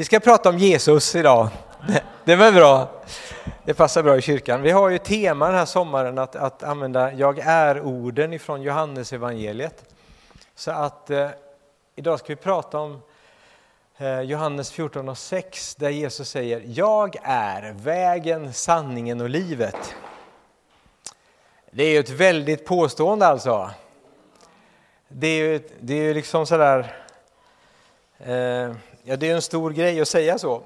Vi ska prata om Jesus idag. Det var bra. Det passar bra i kyrkan. Vi har ju tema den här sommaren att använda jag är-orden ifrån Johannes evangeliet. Så att idag ska vi prata om Johannes 14:6 där Jesus säger: jag är vägen, sanningen och livet. Det är ju ett väldigt påstående alltså. Det är ju liksom sådär... Ja, det är en stor grej att säga så.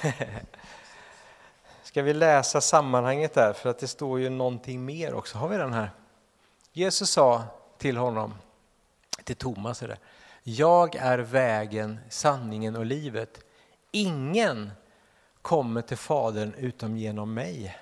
Ska vi läsa sammanhanget där, för att det står ju någonting mer också. Har vi den här? Jesus sa till honom, till Thomas är det: jag är vägen, sanningen och livet. Ingen kommer till Fadern utom genom mig.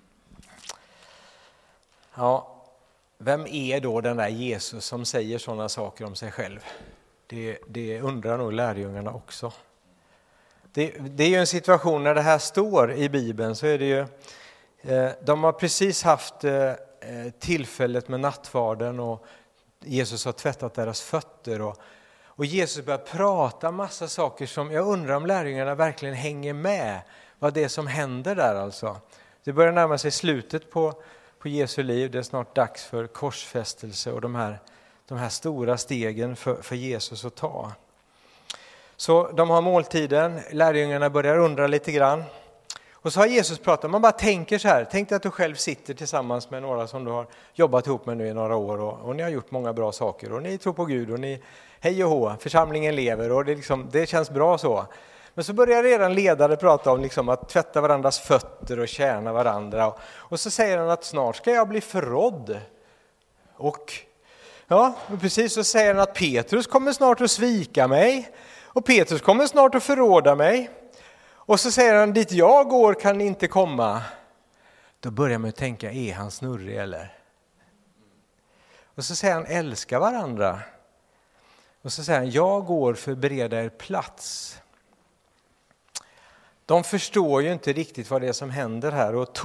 Ja, vem är då den där Jesus som säger sådana saker om sig själv? Det undrar nog lärjungarna också. Det är ju en situation när det här står i Bibeln, så är det ju, de har precis haft tillfället med nattvarden och Jesus har tvättat deras fötter och Jesus börjar prata massa saker som jag undrar om lärjungarna verkligen hänger med vad det är som händer där alltså. Det börjar närma sig slutet på Jesu liv, det är snart dags för korsfästelse och de här stora stegen för Jesus att ta. Så de har måltiden, lärjungarna börjar undra lite grann. Och så har Jesus pratat, man bara tänker så här, tänk dig att du själv sitter tillsammans med några som du har jobbat ihop med nu i några år och ni har gjort många bra saker och ni tror på Gud och ni, hej och hå, församlingen lever och det känns bra så. Men så börjar redan ledare prata om liksom att tvätta varandras fötter och tjäna varandra och så säger han att snart ska jag bli förrådd. Och ja, precis, så säger han att Petrus kommer snart att svika mig. Och Petrus kommer snart att förråda mig. Och så säger han, dit jag går kan ni inte komma. Då börjar man tänka, är han snurrig eller? Och så säger han, älska varandra. Och så säger han, jag går för att bereda er plats. De förstår ju inte riktigt vad det är som händer här. Och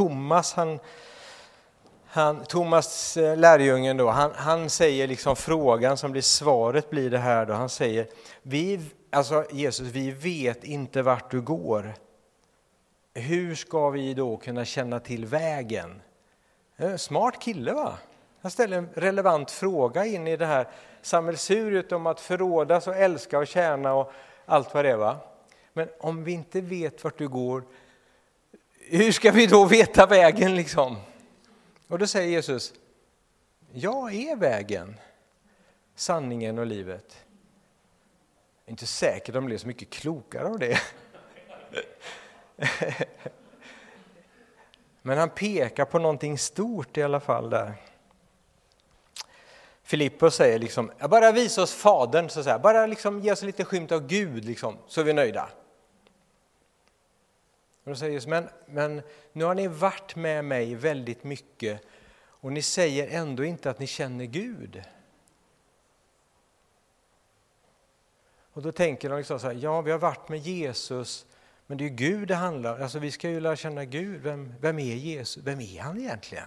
Thomas lärjungen då, han säger liksom frågan som blir svaret blir det här då. Han säger, Jesus, vi vet inte vart du går. Hur ska vi då kunna känna till vägen? Smart kille va? Han ställer en relevant fråga in i det här sammelsuriet om att förrådas och älska och tjäna och allt vad det är va? Men om vi inte vet vart du går, hur ska vi då veta vägen liksom? Och då säger Jesus, jag är vägen, sanningen och livet. Jag är inte säker de blir så mycket klokare av det. Men han pekar på någonting stort i alla fall där. Filippos säger liksom, bara visa oss Fadern, så att säga. Bara liksom ge oss lite skymt av Gud liksom, så är vi nöjda. Och då säger Jesus, men nu har ni varit med mig väldigt mycket och ni säger ändå inte att ni känner Gud. Och då tänker de liksom så här, ja vi har varit med Jesus, men det är ju Gud det handlar om. Alltså vi ska ju lära känna Gud, vem är Jesus? Vem är han egentligen?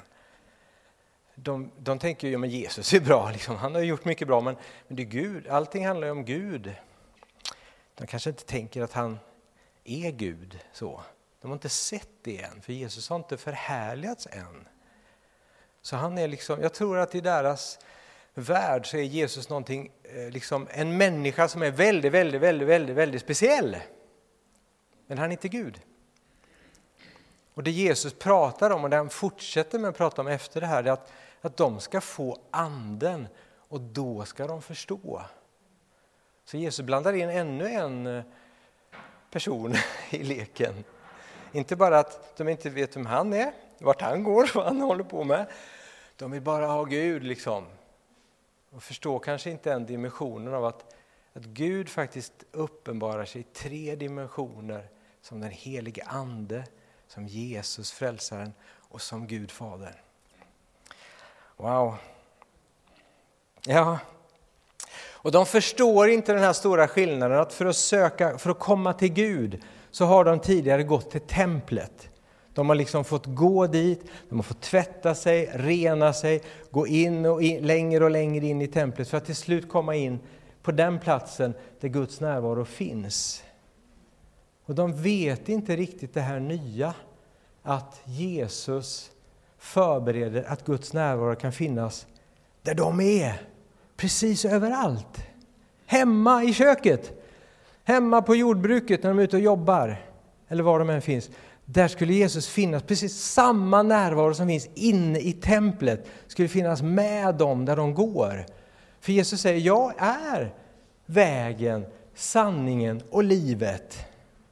De tänker ju, ja men Jesus är bra, liksom. Han har gjort mycket bra, men det är Gud, allting handlar ju om Gud. De kanske inte tänker att han är Gud så. De har inte sett det än, för Jesus har inte förhärligats än. Så han är liksom, jag tror att i deras värld så är Jesus någonting, liksom en människa som är väldigt, väldigt, väldigt, väldigt, väldigt speciell. Men han är inte Gud. Och det Jesus pratar om och det han fortsätter med att prata om efter det här är att de ska få anden och då ska de förstå. Så Jesus blandar in ännu en person i leken. Inte bara att de inte vet vem han är, vart han går, vad han håller på med. De vill bara ha Gud liksom. Och förstår kanske inte en dimensionen av att Gud faktiskt uppenbarar sig i 3 dimensioner. Som den helige ande, som Jesus frälsaren och som Gud Fader. Wow. Ja. Och de förstår inte den här stora skillnaden att för att komma till Gud så har de tidigare gått till templet. De har liksom fått gå dit, de har fått tvätta sig, rena sig, gå in och längre och längre in i templet för att till slut komma in på den platsen där Guds närvaro finns. Och de vet inte riktigt det här nya, att Jesus förbereder att Guds närvaro kan finnas där de är. Precis överallt. Hemma i köket. Hemma på jordbruket när de är ute och jobbar. Eller var de än finns. Där skulle Jesus finnas. Precis samma närvaro som finns inne i templet skulle finnas med dem där de går. För Jesus säger, jag är vägen, sanningen och livet.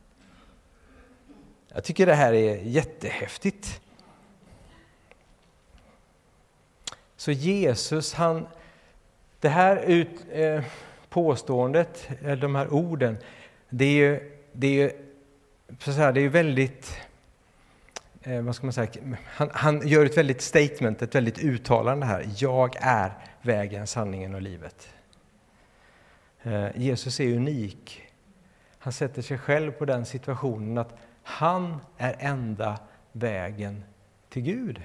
Jag tycker det här är jättehäftigt. Så Jesus, det här påståendet, eller de här orden, det är väldigt, vad ska man säga, han gör ett väldigt statement, ett väldigt uttalande här. Jag är vägen, sanningen och livet. Jesus är unik. Han sätter sig själv på den situationen att han är enda vägen till Gud.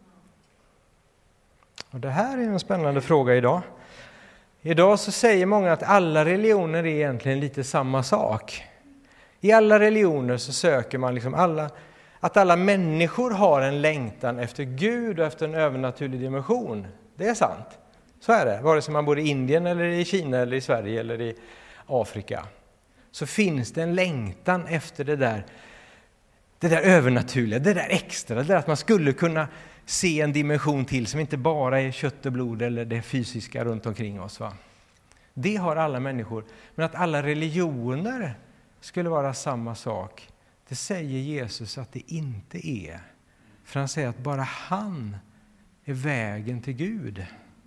Och det här är en spännande fråga idag. Idag så säger många att alla religioner är egentligen lite samma sak. I alla religioner så söker man liksom att alla människor har en längtan efter Gud och efter en övernaturlig dimension. Det är sant. Så är det. Vare sig man bor i Indien eller i Kina eller i Sverige eller i Afrika. Så finns det en längtan efter det där övernaturliga, det där extra. Det där att man skulle kunna se en dimension till som inte bara är kött och blod eller det fysiska runt omkring oss. Va? Det har alla människor. Men att alla religioner skulle vara samma sak, det säger Jesus att det inte är. För han säger att bara han är vägen till Gud.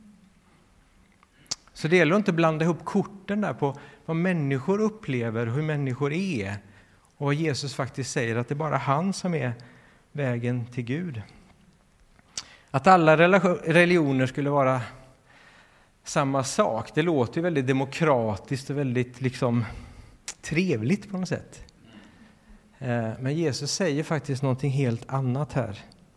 Så det gäller att inte blanda ihop korten där på vad människor upplever, hur människor är. Och vad Jesus faktiskt säger att det är bara han som är vägen till Gud. Att alla religioner skulle vara samma sak, det låter ju väldigt demokratiskt och väldigt liksom trevligt på något sätt. Men Jesus säger faktiskt någonting helt annat här.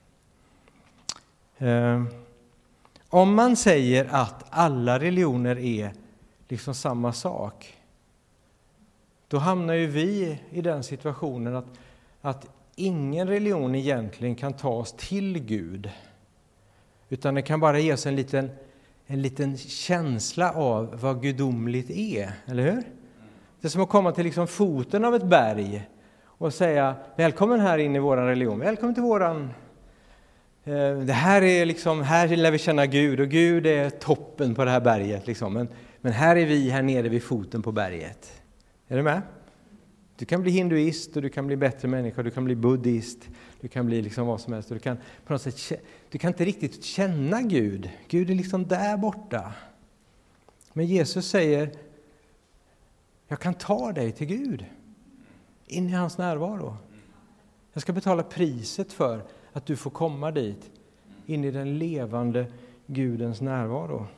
Om man säger att alla religioner är liksom samma sak, då hamnar ju vi i den situationen att ingen religion egentligen kan ta oss till Gud. Utan det kan bara ge oss en liten känsla av vad gudomligt är, eller hur? Det är som att komma till liksom foten av ett berg och säga, välkommen här in i våran religion, välkommen till våran... Det här är liksom, här lär vi känna Gud och Gud är toppen på det här berget. Liksom. Men här är vi här nere vid foten på berget. Är du med? Du kan bli hinduist och du kan bli bättre människa, du kan bli buddhist, du kan bli liksom vad som helst. Du kan på något sätt, du kan inte riktigt känna Gud. Gud är liksom där borta. Men Jesus säger, jag kan ta dig till Gud. In i hans närvaro. Jag ska betala priset för att du får komma dit. In i den levande Gudens närvaro.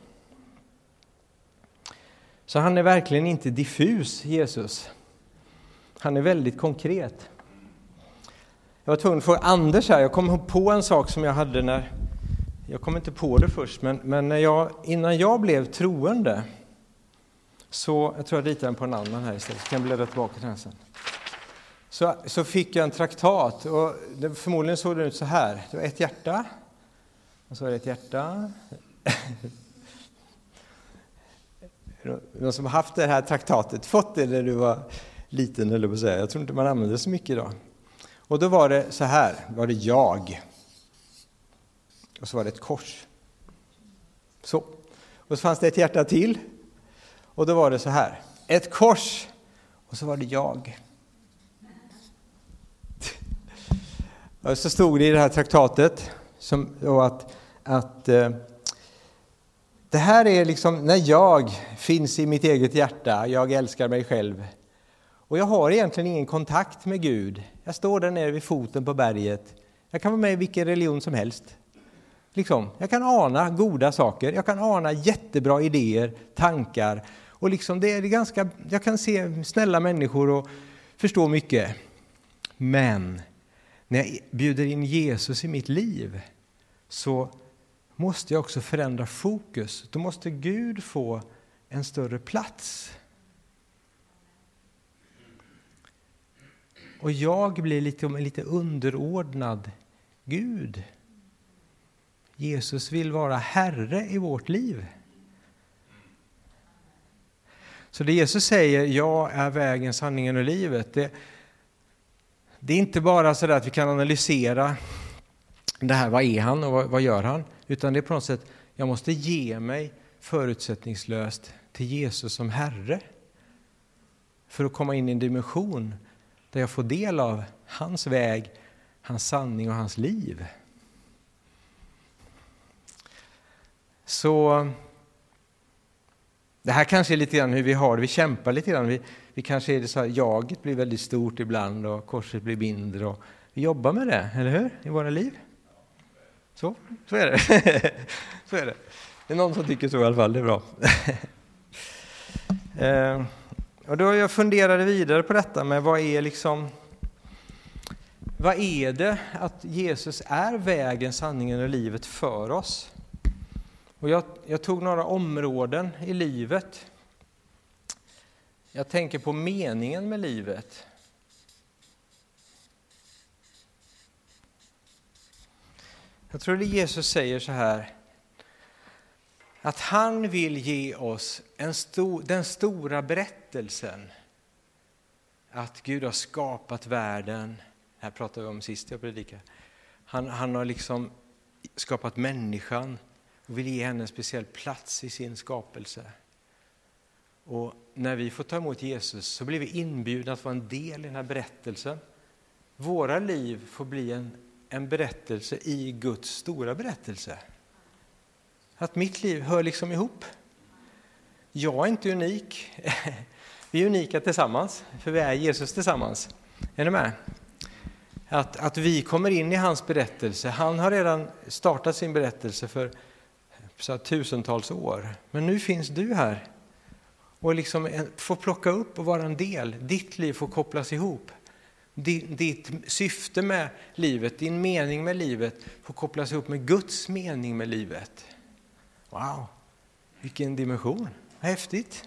Så han är verkligen inte diffus, Jesus. Han är väldigt konkret. Jag var tvungen att fråga Anders här. Jag kom på en sak som jag hade jag kom inte på det först, men innan jag blev troende, så jag tror jag ritar den på en annan här istället, så kan jag bläddra tillbaka till den sen. Så fick jag en traktat, och förmodligen såg det ut så här. Det var ett hjärta, och så var det ett hjärta. Någon som har haft det här traktatet, fått det när du var liten, eller på att säga. Jag tror inte man använder det så mycket idag. Och då var det så här, var det jag. Och så var det ett kors. Så. Och så fanns det ett hjärta till. Och då var det så här, ett kors. Och så var det jag. Och så stod det i det här traktatet att det här är liksom när jag finns i mitt eget hjärta, jag älskar mig själv. Och jag har egentligen ingen kontakt med Gud. Jag står där nere vid foten på berget. Jag kan vara med i vilken religion som helst. Liksom, jag kan ana goda saker. Jag kan ana jättebra idéer, tankar. Och liksom det är ganska, jag kan se snälla människor och förstå mycket. Men när jag bjuder in Jesus i mitt liv, så måste jag också förändra fokus. Då måste Gud få en större plats. Och jag blir lite underordnad Gud. Jesus vill vara Herre i vårt liv. Så det Jesus säger, jag är vägen, sanningen och livet. Det är inte bara så att vi kan analysera det här, vad är han och vad gör han? Utan det är på något sätt, jag måste ge mig förutsättningslöst till Jesus som Herre. För att komma in i en dimension där jag får del av hans väg, hans sanning och hans liv. Så det här kanske är lite grann hur vi har det. Vi kämpar lite grann. Vi kanske är det så här, jaget blir väldigt stort ibland och korset blir mindre. Och vi jobbar med det, eller hur? I våra liv. Så är det. Så är det. Det är någon som tycker så i alla fall, det är bra. Och då jag funderade vidare på detta med vad är det att Jesus är vägen, sanningen och livet för oss? Och jag tog några områden i livet. Jag tänker på meningen med livet. Jag tror det Jesus säger så här, att han vill ge oss den stora berättelsen att Gud har skapat världen. Det här pratade vi om sist jag predikade. Han har liksom skapat människan och vill ge henne en speciell plats i sin skapelse. Och när vi får ta emot Jesus så blir vi inbjudna att vara en del i den här berättelsen. Våra liv får bli en berättelse i Guds stora berättelse. Att mitt liv hör liksom ihop. Jag är inte unik. Vi är unika tillsammans, för vi är Jesus tillsammans. Är ni med? Att vi kommer in i hans berättelse. Han har redan startat sin berättelse för tusentals år. Men nu finns du här. Och liksom får plocka upp och vara en del. Ditt liv får kopplas ihop. Ditt syfte med livet, din mening med livet får kopplas ihop med Guds mening med livet. Wow, vilken dimension. Häftigt.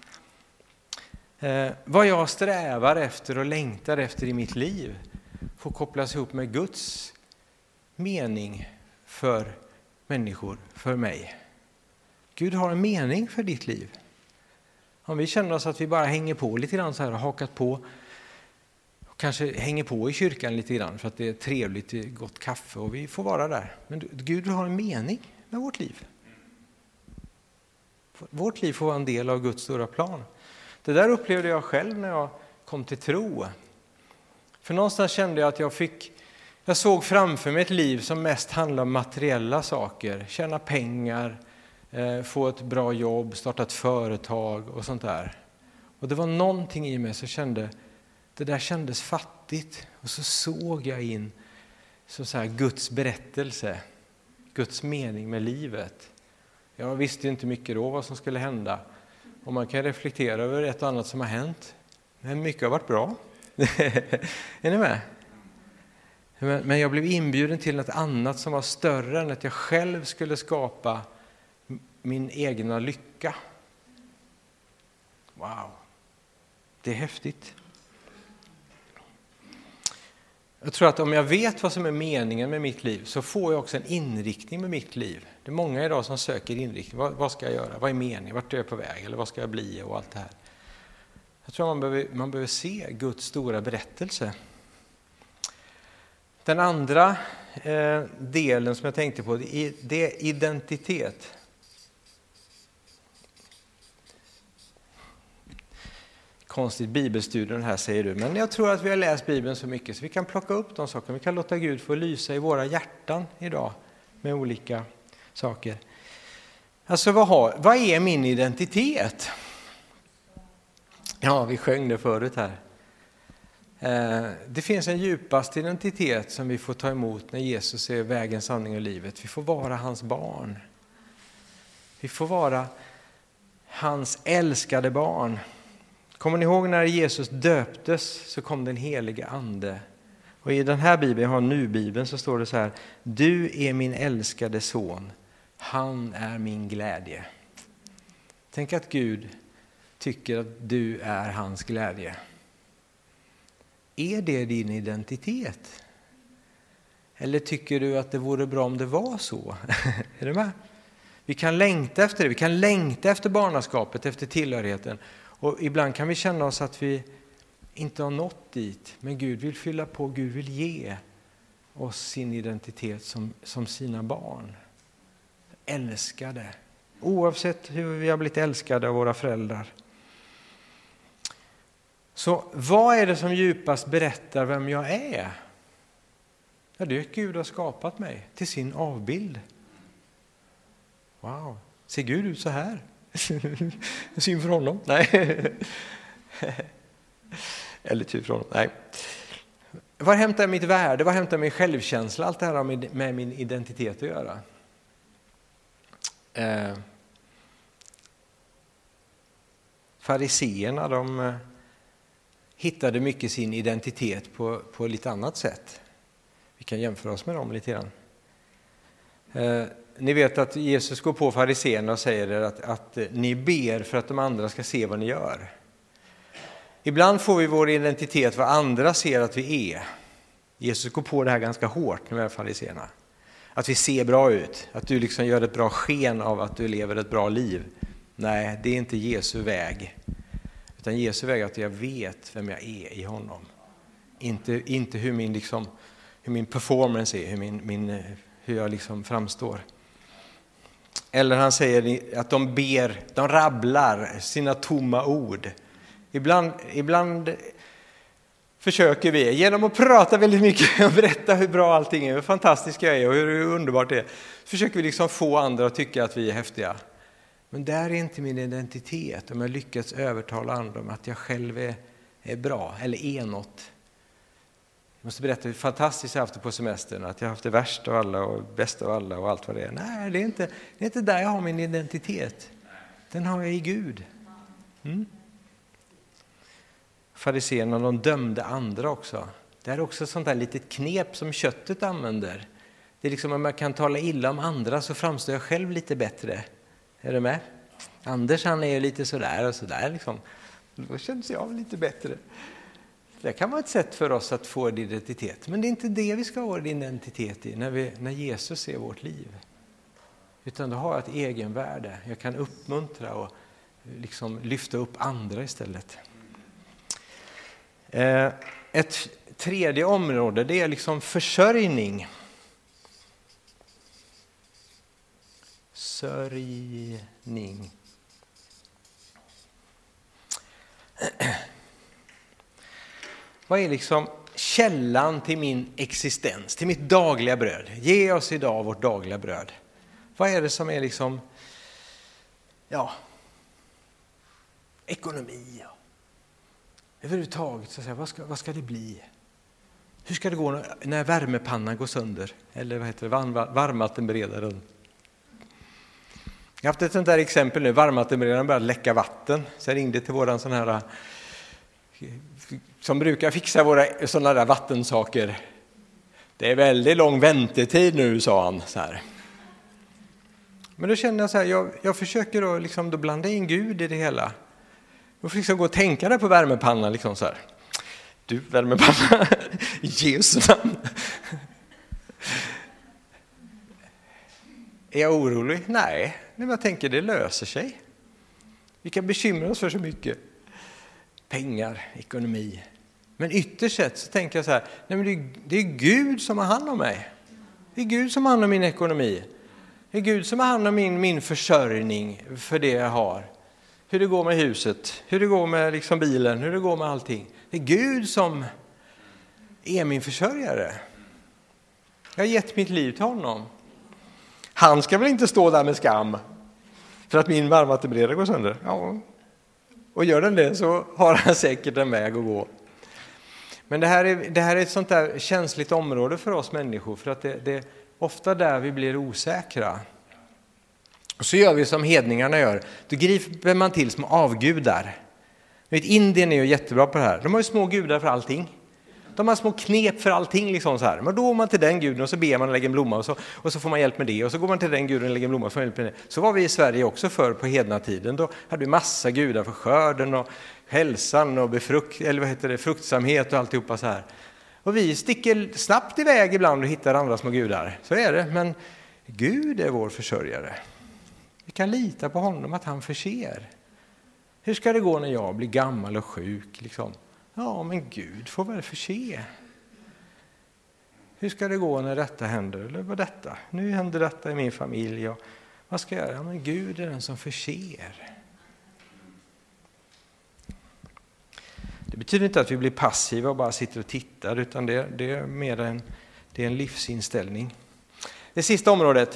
Vad jag strävar efter och längtar efter i mitt liv får kopplas ihop med Guds mening för människor, för mig. Gud har en mening för ditt liv. Om vi känner oss att vi bara hänger på lite grann så här och hakat på, och kanske hänger på i kyrkan lite grann för att det är trevligt, det är gott kaffe och vi får vara där. Men Gud har en mening med vårt liv. Vårt liv får vara en del av Guds stora plan. Det där upplevde jag själv när jag kom till tro. För någonstans kände jag att jag såg framför mig ett liv som mest handlar om materiella saker. Tjäna pengar, få ett bra jobb, starta ett företag och sånt där. Och det var någonting i mig som kände, det där kändes fattigt. Och så såg jag in så här Guds berättelse, Guds mening med livet. Jag visste inte mycket då vad som skulle hända. Och man kan reflektera över ett och annat som har hänt. Men mycket har varit bra. Är ni med? Men jag blev inbjuden till något annat som var större än att jag själv skulle skapa min egna lycka. Wow. Det är häftigt. Jag tror att om jag vet vad som är meningen med mitt liv så får jag också en inriktning med mitt liv. Det är många idag som söker inriktning. Vad ska jag göra? Vad är meningen? Vart är jag på väg? Eller vad ska jag bli? Och allt det här. Jag tror man behöver se Guds stora berättelse. Den andra delen som jag tänkte på, det är identitet. Konstigt bibelstudium här säger du, men jag tror att vi har läst Bibeln så mycket så vi kan plocka upp de sakerna. Vi kan låta Gud få lysa i våra hjärtan idag med olika saker. Alltså vad är min identitet? Ja, vi sjöng det förut här. Det finns en djupaste identitet som vi får ta emot när Jesus är vägen, sanning och livet. Vi får vara hans barn. Vi får vara hans älskade barn. Kommer ni ihåg när Jesus döptes så kom den helige ande. Och i den här bibeln, jag har nu-bibeln, så står det så här: du är min älskade son, han är min glädje. Tänk att Gud tycker att du är hans glädje. Är det din identitet? Eller tycker du att det vore bra om det var så? Är du med? Vi kan längta efter det. Vi kan längta efter barnaskapet, efter tillhörigheten. Och ibland kan vi känna oss att vi inte har nått dit. Men Gud vill fylla på, Gud vill ge oss sin identitet som sina barn. Älskade. Oavsett hur vi har blivit älskade av våra föräldrar. Så vad är det som djupast berättar vem jag är? Ja, det är att Gud har skapat mig till sin avbild. Wow, ser Gud ut så här? Syn för honom? Nej. Eller tur för honom? Nej. Var hämtar jag mitt värde? Var hämtar jag min självkänsla? Allt det här har med min identitet att göra. Fariseerna, de hittade mycket sin identitet på lite annat sätt. Vi kan jämföra oss med dem lite grann. Ni vet att Jesus går på fariseerna och säger att ni ber för att de andra ska se vad ni gör. Ibland får vi vår identitet vad andra ser att vi är. Jesus går på det här ganska hårt med fariseerna. Att vi ser bra ut. Att du liksom gör ett bra sken av att du lever ett bra liv. Nej, det är inte Jesu väg. Utan Jesu väg är att jag vet vem jag är i honom. Inte hur min performance är, hur jag liksom framstår. Eller han säger att de rabblar sina tomma ord. Ibland försöker vi genom att prata väldigt mycket och berätta hur bra allting är, hur fantastisk jag är och hur underbart det är. Försöker vi liksom få andra att tycka att vi är häftiga. Men där är inte min identitet om jag lyckats övertala andra om att jag själv är bra eller är något. Jag måste berätta hur fantastiskt jag haft det på semestern. Att jag har haft det värsta av alla och bästa av alla och allt vad det är. Nej, det är inte där jag har min identitet. Den har jag i Gud. Fariseerna, de dömde andra också. Det är också ett sånt där litet knep som köttet använder. Det är liksom om jag kan tala illa om andra så framstår jag själv lite bättre. Är du med? Anders, han är lite sådär och sådär liksom. Då känns jag lite bättre. Det kan vara ett sätt för oss att få en identitet. Men det är inte det vi ska ha en identitet i när Jesus ser vårt liv. Utan då har jag ett egenvärde. Jag kan uppmuntra och liksom lyfta upp andra istället. Ett tredje område, det är liksom försörjning. Sörjning. Vad är liksom källan till min existens, till mitt dagliga bröd? Ge oss idag vårt dagliga bröd. Vad är det som är liksom, ekonomi? Överhuvudtaget, så att säga, vad ska det bli? Hur ska det gå när värmepannan går sönder? Eller vad heter det, varmvattenberedaren? Jag har haft ett sånt där exempel nu, varmvattenberedaren började läcka vatten. Så jag ringde till våran sån här som brukar fixa våra sådana där vattensaker. Det är väldigt lång väntetid nu, sa han så här. Men då kände jag så här, jag försöker då blanda in Gud i det hela. Jag får liksom gå och tänka där på värmepannan liksom så här. Du, värmepanna, Jesu namn. Är jag orolig? Nej, men jag tänker det löser sig. Vi kan bekymra oss för så mycket. Pengar, ekonomi. Men ytterst sett så tänker jag så här, nej men det är Gud som har hand om mig. Det är Gud som har hand om min ekonomi. Det är Gud som har hand om min försörjning för det jag har. Hur det går med huset, hur det går med liksom bilen, hur det går med allting. Det är Gud som är min försörjare. Jag har gett mitt liv till honom. Han ska väl inte stå där med skam för att min varmvattenberedare går sönder. Ja. Och gör den det så har han säkert en väg att gå. Men det här är ett sånt där känsligt område för oss människor. För att det är ofta där vi blir osäkra. Och så gör vi som hedningarna gör. Då griper man till som avgudar. Indien är ju jättebra på det här. De har ju små gudar för allting. De har små knep för allting liksom så här. Men då går man till den guden och så ber man och lägger en blomma och så får man hjälp med det. Och så går man till den guden och lägger en blomma och får hjälp med det. Så var vi i Sverige också för på hednatiden. Då hade vi massa gudar för skörden och hälsan och fruktsamhet och alltihopa så här. Och vi sticker snabbt iväg ibland och hittar andra små gudar. Så är det, men Gud är vår försörjare. Vi kan lita på honom att han förser. Hur ska det gå när jag blir gammal och sjuk? Liksom? Ja, men Gud får väl förse. Hur ska det gå när detta händer? Eller vad detta? Nu händer detta i min familj. Och vad ska jag göra? Ja, men Gud är den som förser. Det betyder inte att vi blir passiva och bara sitter och tittar, utan det är mer en livsinställning. Det sista området.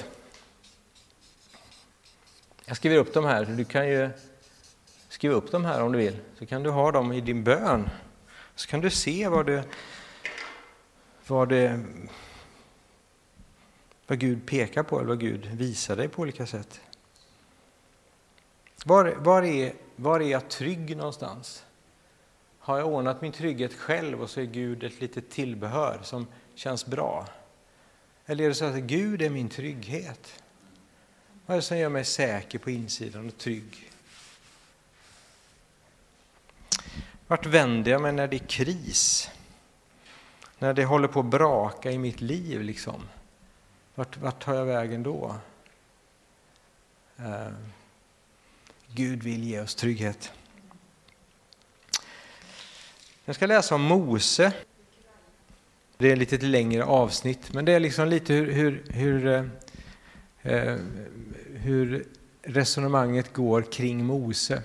Jag skriver upp de här. Du kan ju skriva upp de här om du vill. Så kan du ha dem i din bön. Så kan du se vad Gud pekar på eller vad Gud visar dig på olika sätt. Var är jag trygg någonstans? Har jag ordnat min trygghet själv och så är Gud ett litet tillbehör som känns bra? Eller är det så att Gud är min trygghet? Vad är det som gör mig säker på insidan och trygg? Vart vänder jag mig när det är kris? När det håller på att braka i mitt liv liksom? Vart tar jag vägen då? Gud vill ge oss trygghet. Jag ska läsa om Mose. Det är ett lite längre avsnitt, men det är liksom lite hur resonemanget går kring Mose.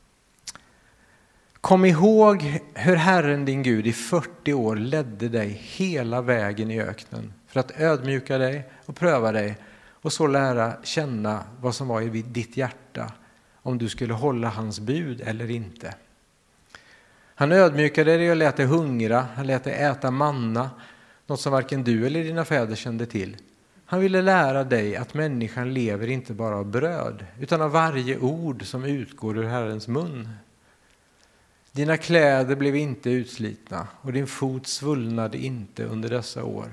Kom ihåg hur Herren din Gud i 40 år ledde dig hela vägen i öknen för att ödmjuka dig och pröva dig och så lära känna vad som var i ditt hjärta, om du skulle hålla hans bud eller inte. Han ödmjukade dig och lät dig hungra, han lät dig äta manna, något som varken du eller dina fäder kände till. Han ville lära dig att människan lever inte bara av bröd, utan av varje ord som utgår ur Herrens mun. Dina kläder blev inte utslitna och din fot svullnade inte under dessa år.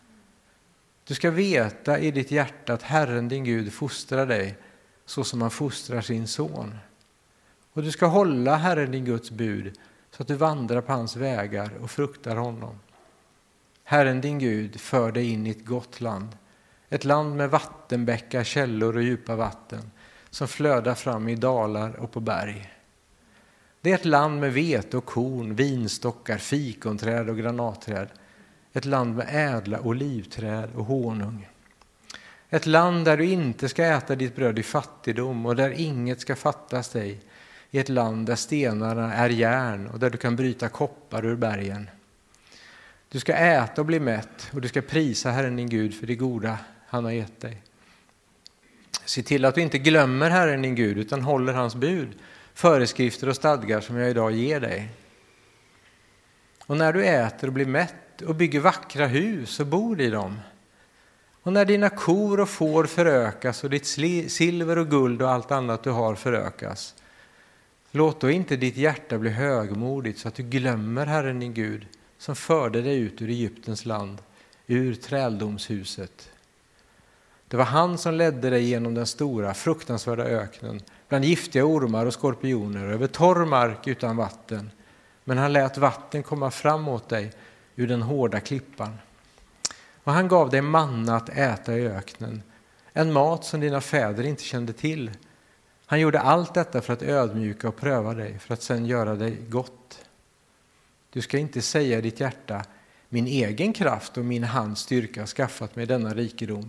Du ska veta i ditt hjärta att Herren din Gud fostrar dig så som han fostrar sin son. Och du ska hålla Herren din Guds bud så att du vandrar på hans vägar och fruktar honom. Herren din Gud för dig in i ett gott land. Ett land med vattenbäckar, källor och djupa vatten som flödar fram i dalar och på berg. Det är ett land med vete och korn, vinstockar, fikonträd och granatträd. Ett land med ädla olivträd och honung. Ett land där du inte ska äta ditt bröd i fattigdom och där inget ska fattas dig. I ett land där stenarna är järn och där du kan bryta koppar ur bergen. Du ska äta och bli mätt och du ska prisa Herren din Gud för det goda han har gett dig. Se till att du inte glömmer Herren din Gud utan håller hans bud, föreskrifter och stadgar som jag idag ger dig. Och när du äter och blir mätt och bygger vackra hus och bor i dem. Och när dina kor och får förökas och ditt silver och guld och allt annat du har förökas. Låt då inte ditt hjärta bli högmodigt så att du glömmer Herren din Gud som förde dig ut ur Egyptens land, ur träldomshuset. Det var han som ledde dig genom den stora, fruktansvärda öknen, bland giftiga ormar och skorpioner, över torr mark utan vatten. Men han lät vatten komma fram åt dig ur den hårda klippan. Och han gav dig manna att äta i öknen, en mat som dina fäder inte kände till. Han gjorde allt detta för att ödmjuka och pröva dig, för att sedan göra dig gott. Du ska inte säga i ditt hjärta, min egen kraft och min hands styrka har skaffat mig denna rikedom.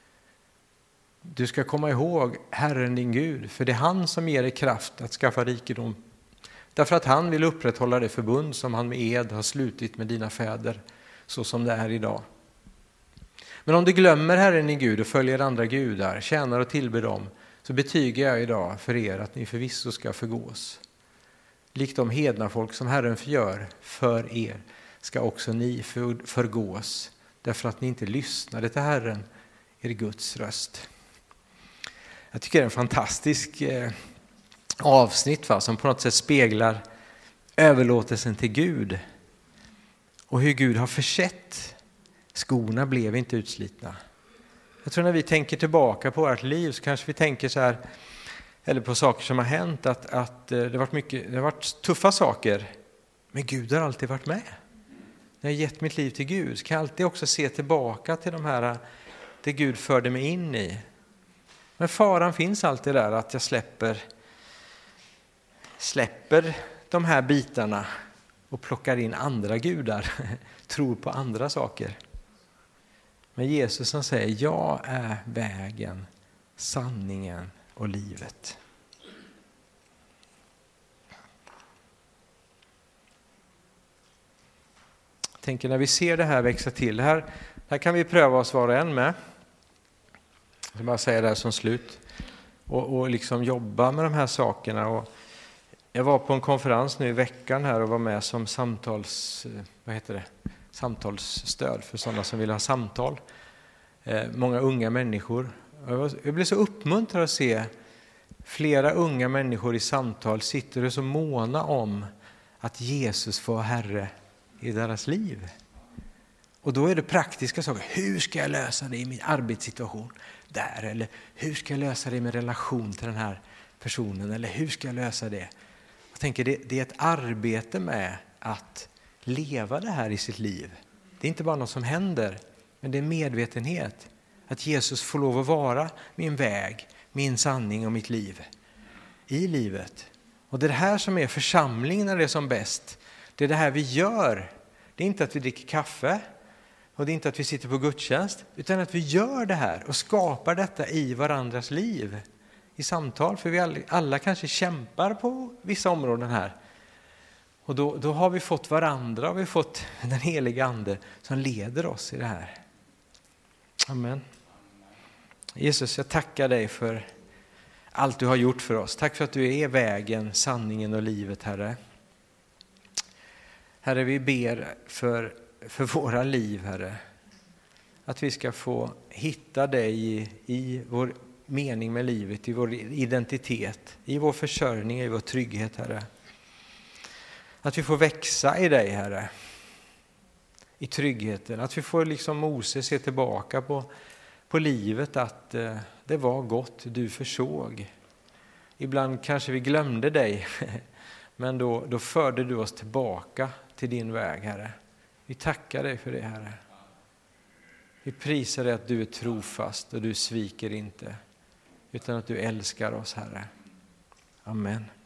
Du ska komma ihåg Herren din Gud, för det är han som ger dig kraft att skaffa rikedom. Därför att han vill upprätthålla det förbund som han med ed har slutit med dina fäder, så som det är idag. Men om du glömmer Herren din Gud och följer andra gudar, tjänar och tillber dem, så betygar jag idag för er att ni förvisso ska förgås. Likt de hedna folk som Herren förgör för er ska också ni förgås, därför att ni inte lyssnade till Herren, er Guds röst. Jag tycker det är en fantastisk avsnitt som på något sätt speglar överlåtelsen till Gud. Och hur Gud har försett. Skorna blev inte utslitna. Jag tror när vi tänker tillbaka på vårt liv så kanske vi tänker så här, eller på saker som har hänt, att det har varit tuffa saker. Men Gud har alltid varit med. När jag har gett mitt liv till Gud så kan jag alltid också se tillbaka till de här, det Gud förde mig in i. Men faran finns alltid där att jag släpper de här bitarna och plockar in andra gudar, tror på andra saker. Men Jesus som säger, jag är vägen, sanningen och livet. Jag tänker när vi ser det här växa till, här kan vi pröva oss var och en med. Jag bara säga det här som slut. Och liksom jobba med de här sakerna. Och jag var på en konferens nu i veckan här och var med som samtalsstöd för sådana som vill ha samtal. Många unga människor. Jag blev så uppmuntrad att se flera unga människor i samtal sitter och så måna om att Jesus får Herre i deras liv. Och då är det praktiska saker. Hur ska jag lösa det i min arbetssituation där? Eller hur ska jag lösa det i min relation till den här personen? Eller hur ska jag lösa det? Jag tänker det är ett arbete med att leva det här i sitt liv. Det är inte bara något som händer, men det är medvetenhet. Att Jesus får lov att vara min väg, min sanning och mitt liv i livet. Och det är det här som är församlingen när det är som bäst. Det är det här vi gör. Det är inte att vi dricker kaffe och det är inte att vi sitter på gudstjänst, utan att vi gör det här och skapar detta i varandras liv. I samtal, för vi alla kanske kämpar på vissa områden här. Och då har vi fått varandra och vi har fått den heliga ande som leder oss i det här. Amen. Jesus, jag tackar dig för allt du har gjort för oss. Tack för att du är vägen, sanningen och livet, Herre. Herre, vi ber för våra liv, Herre. Att vi ska få hitta dig i vår mening med livet, i vår identitet, i vår försörjning, i vår trygghet, Herre. Att vi får växa i dig, Herre. I tryggheten. Att vi får liksom Mose se tillbaka på livet, att det var gott, du försåg. Ibland kanske vi glömde dig, men då förde du oss tillbaka till din väg, Herre. Vi tackar dig för det, Herre. Vi prisar dig att du är trofast och du sviker inte, utan att du älskar oss, Herre. Amen.